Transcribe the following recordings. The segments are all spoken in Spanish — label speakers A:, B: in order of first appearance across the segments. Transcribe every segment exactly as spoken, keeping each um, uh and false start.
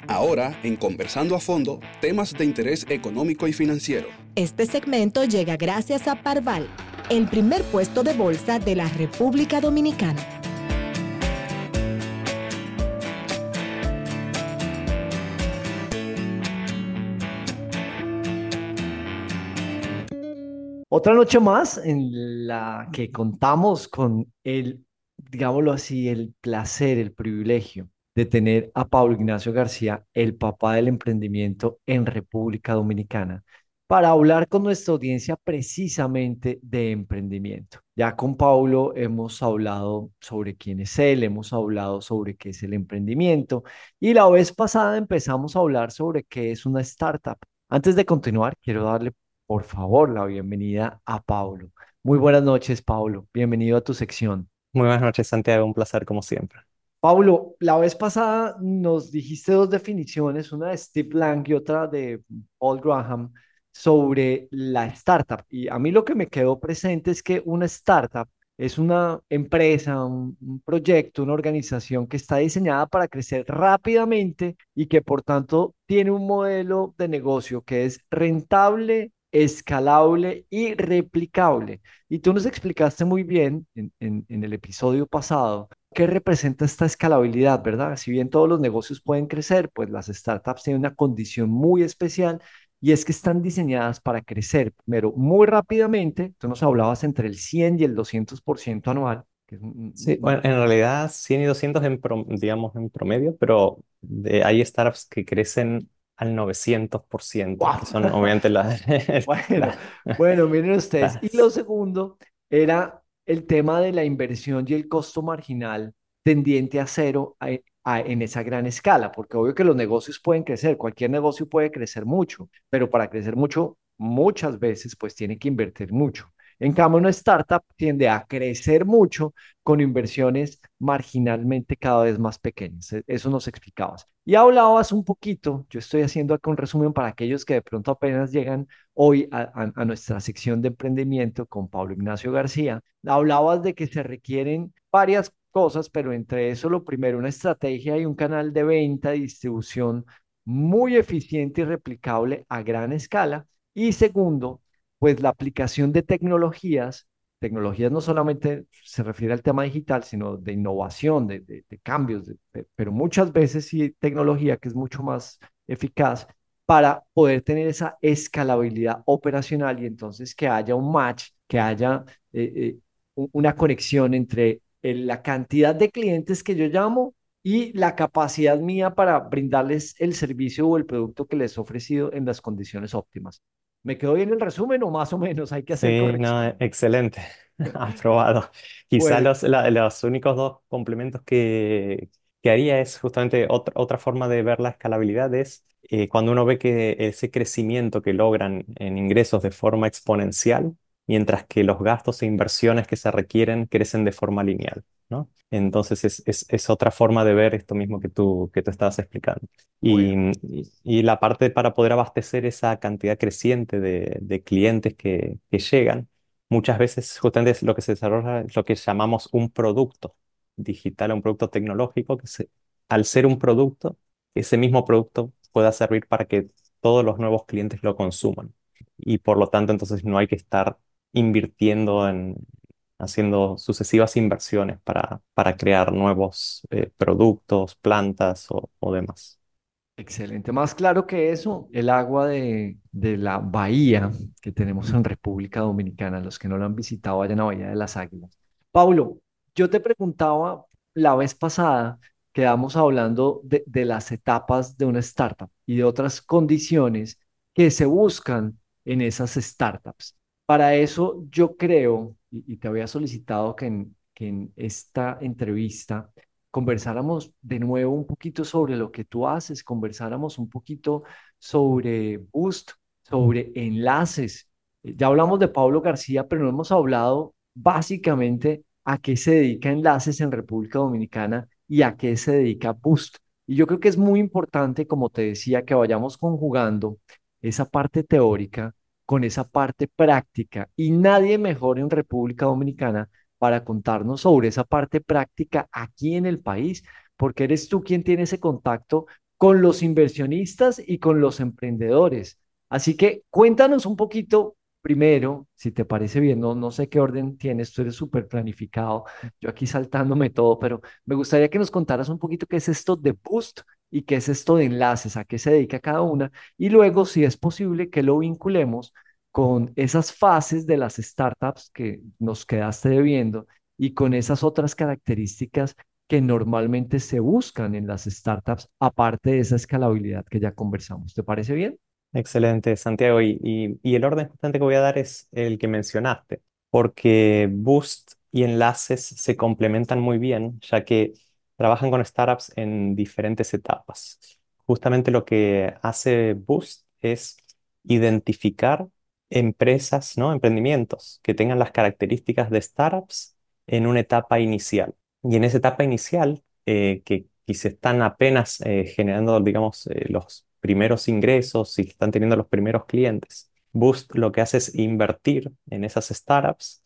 A: Ahora, en Conversando a Fondo, temas de interés económico y financiero.
B: Este segmento llega gracias a Parval, el primer puesto de bolsa de la República Dominicana.
C: Otra noche más en la que contamos con el, digámoslo así, el placer, el privilegio de tener a Pablo Ignacio García, el papá del emprendimiento en República Dominicana, para hablar con nuestra audiencia precisamente de emprendimiento. Ya con Pablo hemos hablado sobre quién es él, hemos hablado sobre qué es el emprendimiento y la vez pasada empezamos a hablar sobre qué es una startup. Antes de continuar, quiero darle por favor la bienvenida a Pablo. Muy buenas noches, Pablo. Bienvenido a tu sección.
D: Muy buenas noches, Santiago. Un placer como siempre.
C: Pablo, la vez pasada nos dijiste dos definiciones, una de Steve Lang y otra de Paul Graham, sobre la startup. Y a mí lo que me quedó presente es que una startup es una empresa, un, un proyecto, una organización que está diseñada para crecer rápidamente y que por tanto tiene un modelo de negocio que es rentable, escalable y replicable. Y tú nos explicaste muy bien en, en en el episodio pasado qué representa esta escalabilidad, ¿verdad? Si bien todos los negocios pueden crecer, pues las startups tienen una condición muy especial y es que están diseñadas para crecer, pero muy rápidamente. Tú nos hablabas entre el cien y el doscientos por ciento anual, que es un-
D: Sí,
C: un-
D: bueno, en realidad cien y doscientos en pro- digamos en promedio, pero de- hay startups que crecen al novecientos por ciento,
C: ¡guau!
D: que son obviamente las...
C: Bueno,
D: la-
C: bueno, miren ustedes. Y lo
D: las-
C: segundo era el tema de la inversión y el costo marginal tendiente a cero a- a- en esa gran escala, porque obvio que los negocios pueden crecer, cualquier negocio puede crecer mucho, pero para crecer mucho, muchas veces pues tiene que invertir mucho. En cambio, una startup tiende a crecer mucho con inversiones marginalmente cada vez más pequeñas. E- Eso nos explicabas. Y hablabas un poquito, yo estoy haciendo acá un resumen para aquellos que de pronto apenas llegan hoy a, a- a nuestra sección de emprendimiento con Pablo Ignacio García. Hablabas de que se requieren varias cosas, pero entre eso lo primero, una estrategia y un canal de venta y distribución muy eficiente y replicable a gran escala. Y segundo, pues la aplicación de tecnologías. Tecnologías no solamente se refiere al tema digital, sino de innovación, de, de- de cambios, de- de- pero muchas veces sí tecnología que es mucho más eficaz para poder tener esa escalabilidad operacional y entonces que haya un match, que haya eh, eh, u- una conexión entre el- la cantidad de clientes que yo llamo y la capacidad mía para brindarles el servicio o el producto que les he ofrecido en las condiciones óptimas. ¿Me quedó bien el resumen o más o menos hay que hacer
D: Sí, no,
C: corrección?
D: excelente. Aprobado. Quizá
C: Bueno,
D: los, la- los únicos dos complementos que, que haría es justamente otra, otra forma de ver la escalabilidad es eh, cuando uno ve que ese crecimiento que logran en ingresos de forma exponencial, mientras que los gastos e inversiones que se requieren crecen de forma lineal, ¿no? Entonces es, es, es otra forma de ver esto mismo que tú, que tú estabas explicando. Y,
C: bueno,
D: y- y la parte para poder abastecer esa cantidad creciente de, de clientes que, que llegan, muchas veces justamente es lo que se desarrolla es lo que llamamos un producto digital, un producto tecnológico, que se- al ser un producto, ese mismo producto pueda servir para que todos los nuevos clientes lo consuman. Y por lo tanto, entonces no hay que estar invirtiendo en, haciendo sucesivas inversiones para, para crear nuevos eh, productos, plantas o o demás.
C: excelente. Más claro que eso, el agua de, de la bahía que tenemos en República Dominicana. Los que no lo han visitado, vayan a Bahía de las Águilas. Paulo, yo te preguntaba la vez pasada, quedamos hablando de, de las etapas de una startup y de otras condiciones que se buscan en esas startups. Para eso yo creo, y, y te había solicitado que en, que en esta entrevista conversáramos de nuevo un poquito sobre lo que tú haces, conversáramos un poquito sobre Boost, sobre enlaces. Eh, Ya hablamos de Pablo García, pero no hemos hablado básicamente a qué se dedica Enlaces en República Dominicana y a qué se dedica Boost. Y yo creo que es muy importante, como te decía, que vayamos conjugando esa parte teórica con esa parte práctica. Y nadie mejor en República Dominicana para contarnos sobre esa parte práctica aquí en el país, porque eres tú quien tiene ese contacto con los inversionistas y con los emprendedores. Así que cuéntanos un poquito primero, si te parece bien, no, no sé qué orden tienes, tú eres súper planificado, yo aquí saltándome todo, pero me gustaría que nos contaras un poquito qué es esto de Boost y qué es esto de enlaces, a qué se dedica cada una, y luego, si es posible, que lo vinculemos con esas fases de las startups que nos quedaste debiendo y con esas otras características que normalmente se buscan en las startups, aparte de esa escalabilidad que ya conversamos. ¿Te parece bien?
D: Excelente, Santiago. Y, y- y el orden justamente que voy a dar es el que mencionaste, porque Boost y Enlaces se complementan muy bien, ya que trabajan con startups en diferentes etapas. Justamente lo que hace Boost es identificar empresas, ¿no? Emprendimientos que tengan las características de startups en una etapa inicial. Y en esa etapa inicial, eh, que, que se están apenas eh, generando, digamos, eh, los primeros ingresos y están teniendo los primeros clientes. Boost lo que hace es invertir en esas startups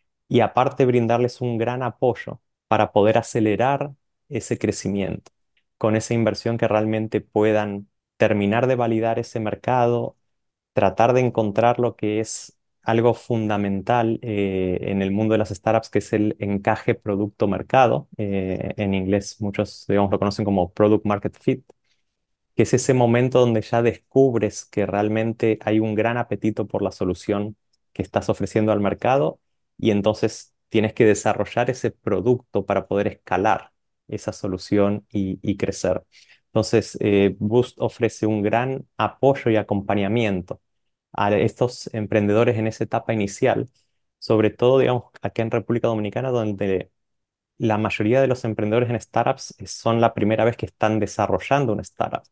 D: y aparte brindarles un gran apoyo para poder acelerar ese crecimiento con esa inversión que realmente puedan terminar de validar ese mercado, tratar de encontrar lo que es algo fundamental eh, en el mundo de las startups, que es el encaje producto-mercado. Eh, en inglés muchos, digamos, lo conocen como product market fit, que es ese momento donde ya descubres que realmente hay un gran apetito por la solución que estás ofreciendo al mercado y entonces tienes que desarrollar ese producto para poder escalar esa solución y, y crecer. Entonces, eh, Boost ofrece un gran apoyo y acompañamiento a estos emprendedores en esa etapa inicial, sobre todo, digamos, aquí en República Dominicana, donde la mayoría de los emprendedores en startups son la primera vez que están desarrollando una startup,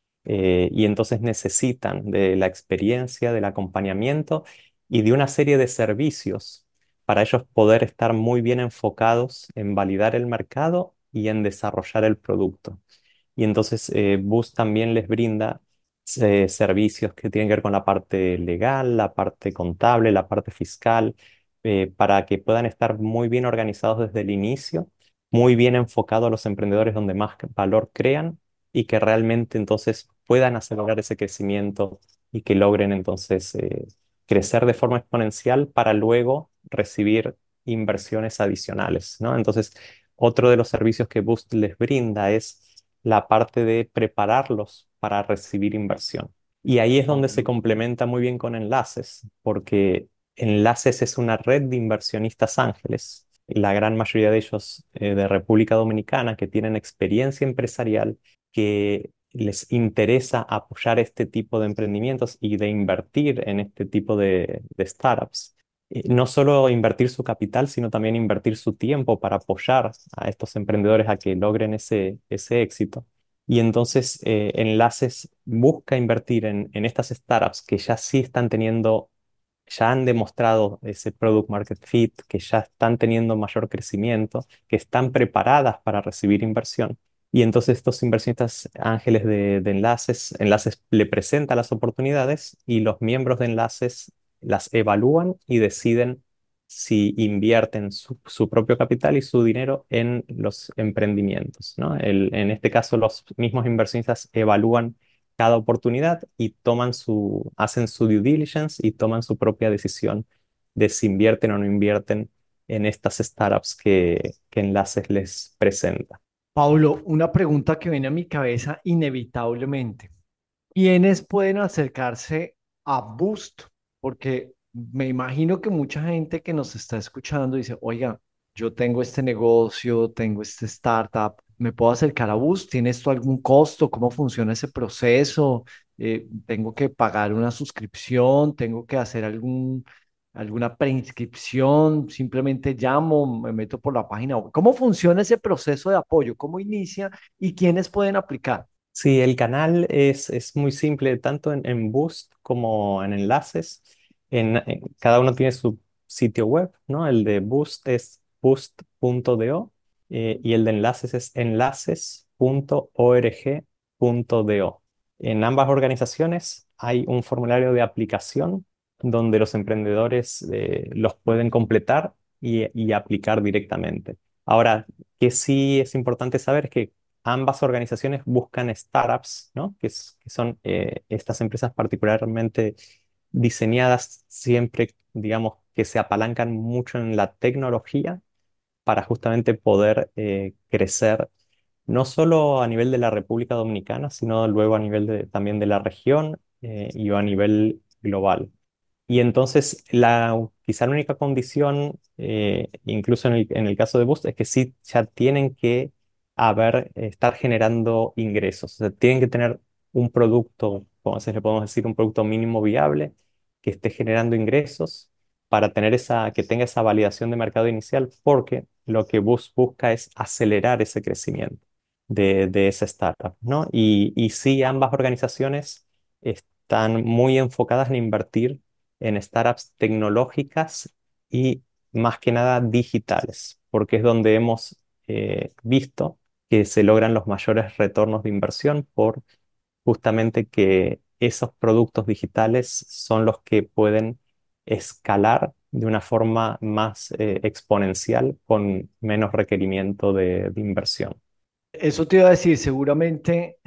D: eh, y entonces necesitan de la experiencia, del acompañamiento y de una serie de servicios para ellos poder estar muy bien enfocados en validar el mercado y en desarrollar el producto. Y entonces eh, Boost también les brinda eh, servicios que tienen que ver con la parte legal, la parte contable, la parte fiscal, eh, para que puedan estar muy bien organizados desde el inicio, muy bien enfocados a los emprendedores donde más valor crean y que realmente entonces puedan acelerar ese crecimiento y que logren entonces eh, crecer de forma exponencial para luego recibir inversiones adicionales, ¿no? Entonces, otro de los servicios que Boost les brinda es la parte de prepararlos para recibir inversión. Y ahí es donde se complementa muy bien con Enlaces, porque Enlaces es una red de inversionistas ángeles, la gran mayoría de ellos eh, de República Dominicana, que tienen experiencia empresarial, que les interesa apoyar este tipo de emprendimientos y de invertir en este tipo de, de startups. Eh, no solo invertir su capital, sino también invertir su tiempo para apoyar a estos emprendedores a que logren ese, ese éxito. Y entonces eh, Enlaces busca invertir en, en estas startups que ya sí están teniendo, ya han demostrado ese product market fit, que ya están teniendo mayor crecimiento, que están preparadas para recibir inversión. Y entonces estos inversionistas ángeles de, de Enlaces, Enlaces le presenta las oportunidades y los miembros de Enlaces las evalúan y deciden si invierten su, su propio capital y su dinero en los emprendimientos, ¿no? El- en este caso, los mismos inversionistas evalúan cada oportunidad y toman su, hacen su due diligence y toman su propia decisión de si invierten o no invierten en estas startups que, que Enlaces les presenta.
C: Paulo, una pregunta que viene a mi cabeza inevitablemente. ¿Quiénes pueden acercarse a Boost? Porque me imagino que mucha gente que nos está escuchando dice, oiga, yo tengo este negocio, tengo este startup, ¿me puedo acercar a Boost? ¿Tiene esto algún costo? ¿Cómo funciona ese proceso? Eh, ¿tengo que pagar una suscripción? ¿Tengo que hacer algún, alguna preinscripción? ¿Simplemente llamo, me meto por la página web? ¿Cómo funciona ese proceso de apoyo? ¿Cómo inicia y quiénes pueden aplicar?
D: Sí, el canal es, es muy simple, tanto en, en Boost como en Enlaces. En, en- cada uno tiene su sitio web, ¿no? El de Boost es boost punto do, eh, y el de Enlaces es enlaces punto org punto do. En ambas organizaciones hay un formulario de aplicación donde los emprendedores eh, los pueden completar y, y aplicar directamente. Ahora, que sí es importante saber es que ambas organizaciones buscan startups, ¿no? Que, es- que son eh, estas empresas particularmente diseñadas siempre, digamos, que se apalancan mucho en la tecnología para justamente poder eh, crecer no solo a nivel de la República Dominicana, sino luego a nivel de- también de la región eh, y a nivel global. Y entonces, la, quizá la única condición, eh, incluso en el, en el caso de Boost, es que sí ya tienen que haber, eh, estar generando ingresos. O sea, tienen que tener un producto, como se le podemos decir, un producto mínimo viable que esté generando ingresos para tener esa, que tenga esa validación de mercado inicial, porque lo que Boost busca es acelerar ese crecimiento de, de esa startup, ¿no? Y, y sí, ambas organizaciones están muy enfocadas en invertir en startups tecnológicas y más que nada digitales, porque es donde hemos eh, visto que se logran los mayores retornos de inversión por justamente que esos productos digitales son los que pueden escalar de una forma más eh, exponencial con menos requerimiento de de inversión.
C: Eso te iba a decir, seguramente,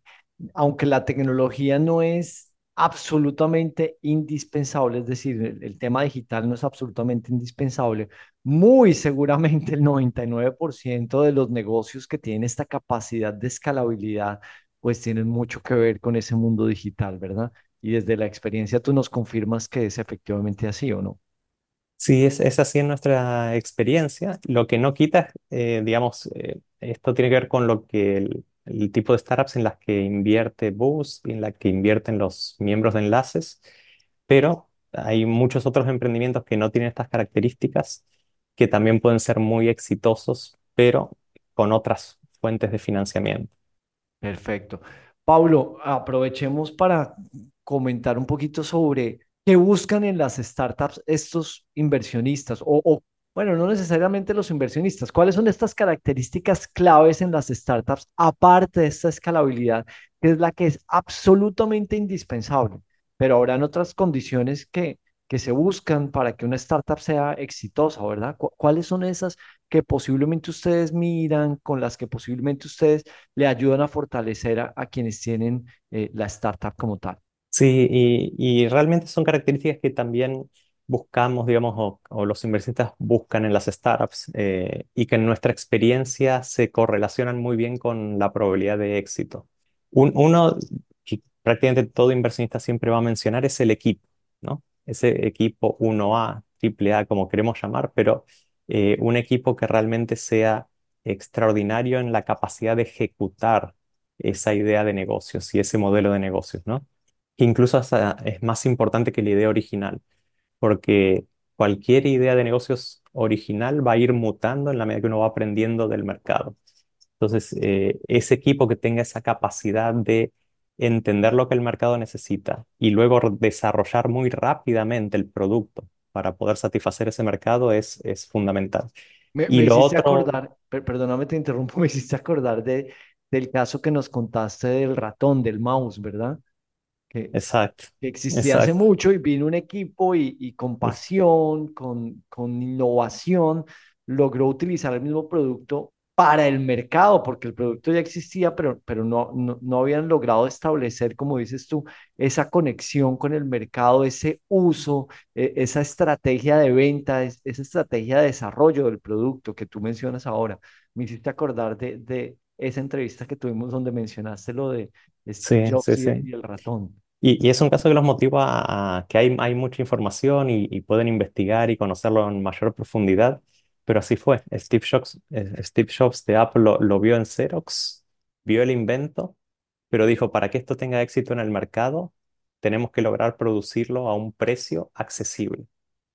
C: aunque la tecnología no es absolutamente indispensable, es decir, el, el tema digital no es absolutamente indispensable, muy seguramente el noventa y nueve por ciento de los negocios que tienen esta capacidad de escalabilidad, pues tienen mucho que ver con ese mundo digital, ¿verdad? Y desde la experiencia tú nos confirmas que es efectivamente así, ¿o no?
D: Sí, es, es así en nuestra experiencia. Lo que no quita, eh, digamos, eh, esto tiene que ver con lo que el, el tipo de startups en las que invierte Boost y en las que invierten los miembros de Enlaces, pero hay muchos otros emprendimientos que no tienen estas características, que también pueden ser muy exitosos, pero con otras fuentes de financiamiento.
C: Perfecto. Pablo, aprovechemos para comentar un poquito sobre qué buscan en las startups estos inversionistas o, o, bueno, no necesariamente los inversionistas. ¿Cuáles son estas características claves en las startups, aparte de esta escalabilidad, que es la que es absolutamente indispensable? Pero habrán otras condiciones que, que se buscan para que una startup sea exitosa, ¿verdad? ¿Cu- ¿Cuáles son esas que posiblemente ustedes miran, con las que posiblemente ustedes le ayudan a fortalecer a, a quienes tienen eh, la startup como tal?
D: Sí, y, y realmente son características que también buscamos, digamos, o, o los inversionistas buscan en las startups eh, y que en nuestra experiencia se correlacionan muy bien con la probabilidad de éxito. Un- uno que prácticamente todo inversionista siempre va a mencionar es el equipo, ¿no? Ese equipo uno A, triple A, como queremos llamar, pero eh, un equipo que realmente sea extraordinario en la capacidad de ejecutar esa idea de negocios y ese modelo de negocios, ¿no? Que incluso hasta es más importante que la idea original, porque cualquier idea de negocios original va a ir mutando en la medida que uno va aprendiendo del mercado. Entonces, eh, ese equipo que tenga esa capacidad de entender lo que el mercado necesita y luego r- desarrollar muy rápidamente el producto para poder satisfacer ese mercado es, es fundamental.
C: Me,
D: Y
C: me
D: lo
C: hiciste
D: otro,
C: acordar, per- perdóname, te interrumpo, me hiciste acordar de, del caso que nos contaste del ratón, del mouse, ¿verdad? Que,
D: exacto,
C: que existía hace
D: exacto.
C: mucho y vino un equipo y, y con pasión, con, con innovación, logró utilizar el mismo producto para el mercado, porque el producto ya existía, pero, pero no, no, no habían logrado establecer, como dices tú, esa conexión con el mercado, ese uso, eh, esa estrategia de venta, es- esa estrategia de desarrollo del producto que tú mencionas ahora. Me hiciste acordar de, de esa entrevista que tuvimos donde mencionaste lo de Steve
D: Sí,
C: Jobs
D: sí,
C: y el,
D: sí.
C: y el ratón.
D: Y, y es un caso que los motiva a, a que hay, hay mucha información y, y pueden investigar y conocerlo en mayor profundidad, pero así fue. Steve Jobs, eh, Steve Jobs de Apple lo, lo vio en Xerox, vio el invento, pero dijo, para que esto tenga éxito en el mercado, tenemos que lograr producirlo a un precio accesible.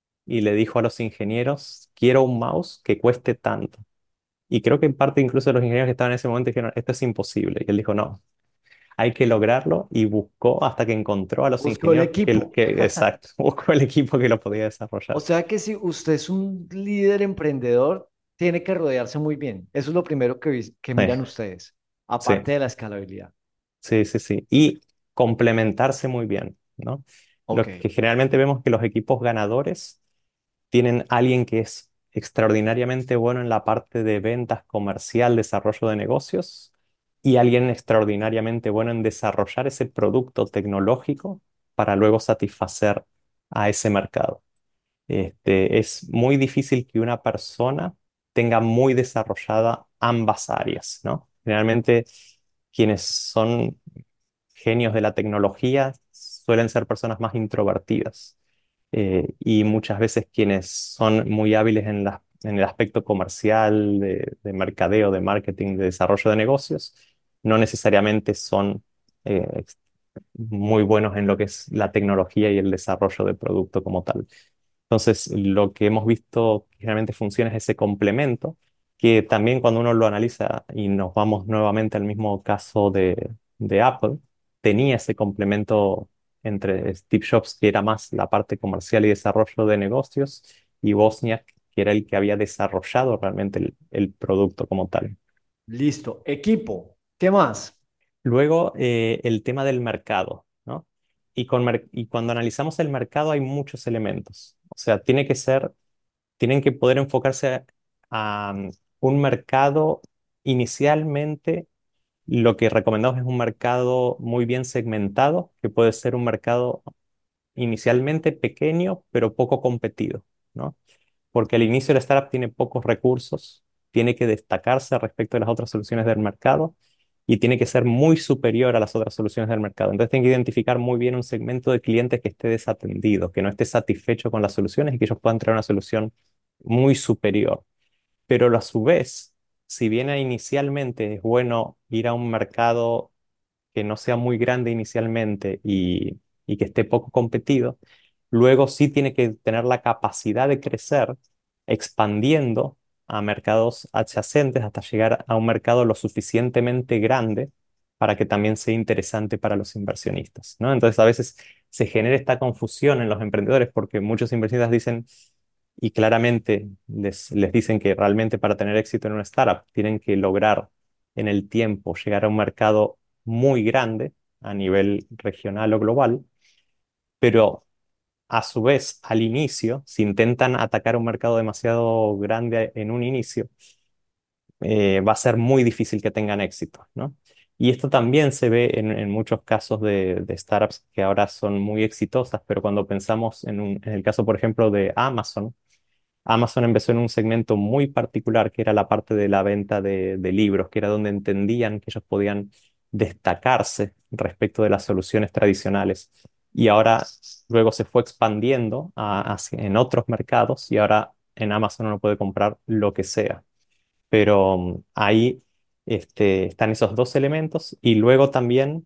D: Y le dijo a los ingenieros, quiero un mouse que cueste tanto. Y creo que en parte incluso los ingenieros que estaban en ese momento dijeron, esto es imposible. Y él dijo, no, hay que lograrlo y buscó hasta que encontró a los
C: Buscó el
D: ingenieros que,
C: equipo.
D: que exacto, buscó el equipo que lo podía
C: O
D: desarrollar.
C: sea que si usted es un líder emprendedor, tiene que rodearse muy bien. Eso es lo primero que, vis- que
D: Sí,
C: miran ustedes,
D: sí,
C: aparte de la escalabilidad.
D: sí, sí, sí. Y complementarse muy bien, ¿no?
C: Ok.
D: Lo que generalmente vemos que los equipos ganadores tienen alguien que es extraordinariamente bueno en la parte de ventas comercial, desarrollo de negocios, y alguien extraordinariamente bueno en desarrollar ese producto tecnológico para luego satisfacer a ese mercado. Este, es muy difícil que una persona tenga muy desarrollada ambas áreas, ¿no? Generalmente quienes son genios de la tecnología suelen ser personas más introvertidas, eh, y muchas veces quienes son muy hábiles en la- en el aspecto comercial, de, de mercadeo, de marketing, de desarrollo de negocios, no necesariamente son eh, ex- muy buenos en lo que es la tecnología y el desarrollo de producto como tal. Entonces, lo que hemos visto que generalmente funciona es ese complemento, que también cuando uno lo analiza y nos vamos nuevamente al mismo caso de, de Apple, tenía ese complemento entre Steve Jobs, que era más la parte comercial y desarrollo de negocios, y Wozniak, que era el que había desarrollado realmente el, el producto como tal.
C: Listo. Equipo. ¿Qué más?
D: Luego, eh, el tema del mercado, ¿no? Y, con mer- y cuando analizamos el mercado hay muchos elementos. O sea, tiene que ser tienen que poder enfocarse a um, un mercado inicialmente. Lo que recomendamos es un mercado muy bien segmentado, que puede ser un mercado inicialmente pequeño, pero poco competido, ¿no? Porque al inicio la startup tiene pocos recursos, tiene que destacarse respecto de las otras soluciones del mercado y tiene que ser muy superior a las otras soluciones del mercado. Entonces tiene que identificar muy bien un segmento de clientes que esté desatendido, que no esté satisfecho con las soluciones y que ellos puedan traer una solución muy superior. Pero a su vez, si bien inicialmente es bueno ir a un mercado que no sea muy grande inicialmente y, y que esté poco competido, luego sí tiene que tener la capacidad de crecer expandiendo a mercados adyacentes hasta llegar a un mercado lo suficientemente grande para que también sea interesante para los inversionistas, ¿no? Entonces a veces se genera esta confusión en los emprendedores porque muchos inversionistas dicen, y claramente les, les dicen que realmente para tener éxito en una startup tienen que lograr en el tiempo llegar a un mercado muy grande a nivel regional o global, pero a su vez al inicio, si intentan atacar un mercado demasiado grande en un inicio, eh, va a ser muy difícil que tengan éxito, ¿no? Y esto también se ve en, en muchos casos de, de startups que ahora son muy exitosas, pero cuando pensamos en, un- en el caso, por ejemplo, de Amazon, Amazon empezó en un segmento muy particular que era la parte de la venta de, de libros, que era donde entendían que ellos podían destacarse respecto de las soluciones tradicionales. Y ahora luego se fue expandiendo a- hacia- en otros mercados y ahora en Amazon uno puede comprar lo que sea. Pero mm, ahí este, están esos dos elementos y luego también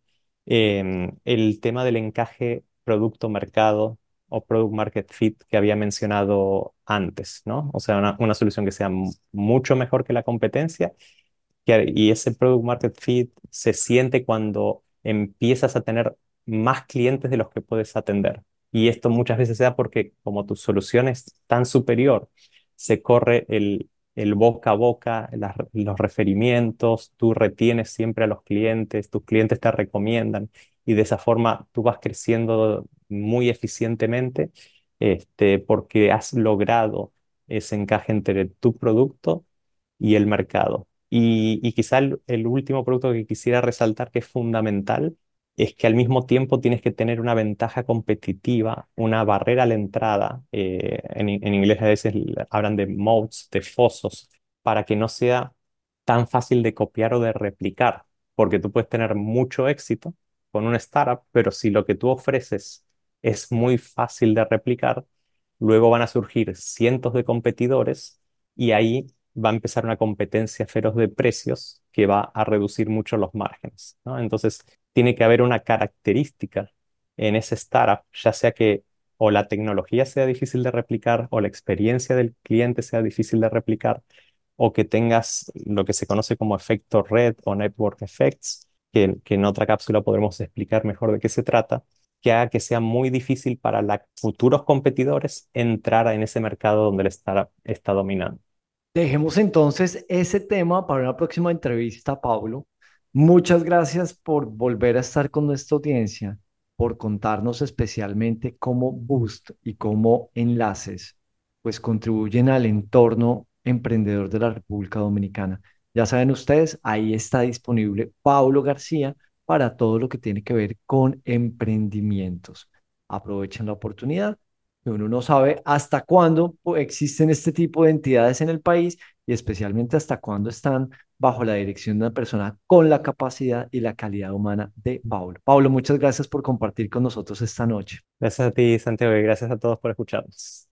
D: em, el tema del encaje producto-mercado o product market fit que había mencionado antes, ¿no? O sea, una, una solución que sea mu- mucho mejor que la competencia que- y ese product market fit se siente cuando empiezas a tener más clientes de los que puedes atender. Y esto muchas veces se da porque como tu solución es tan superior, se corre el, el boca a boca, las- los referimientos, tú retienes siempre a los clientes, tus clientes te recomiendan y de esa forma tú vas creciendo muy eficientemente, este, porque has logrado ese encaje entre tu producto y el mercado. Y, y quizá el, el último producto que quisiera resaltar que es fundamental es que al mismo tiempo tienes que tener una ventaja competitiva, una barrera a la entrada. Eh, en, en inglés a veces hablan de moats, de fosos, para que no sea tan fácil de copiar o de replicar, porque tú puedes tener mucho éxito con una startup, pero si lo que tú ofreces es muy fácil de replicar, luego van a surgir cientos de competidores y ahí va a empezar una competencia feroz de precios que va a reducir mucho los márgenes, ¿no? Entonces, tiene que haber una característica en ese startup, ya sea que o la tecnología sea difícil de replicar o la experiencia del cliente sea difícil de replicar o que tengas lo que se conoce como efecto red o network effects, que, que en otra cápsula podremos explicar mejor de qué se trata, que haga que sea muy difícil para la- futuros competidores entrar en ese mercado donde el startup está dominando.
C: Dejemos entonces ese tema para una próxima entrevista, Pablo. Muchas gracias por volver a estar con nuestra audiencia, por contarnos especialmente cómo Boost y cómo Enlaces pues contribuyen al entorno emprendedor de la República Dominicana. Ya saben ustedes, ahí está disponible Paulo García para todo lo que tiene que ver con emprendimientos. Aprovechen la oportunidad, que uno no sabe hasta cuándo pues, existen este tipo de entidades en el país y especialmente hasta cuándo están bajo la dirección de una persona con la capacidad y la calidad humana de Paulo. Paulo, muchas gracias por compartir con nosotros esta noche.
D: Gracias a ti, Santiago, y gracias a todos por escucharnos.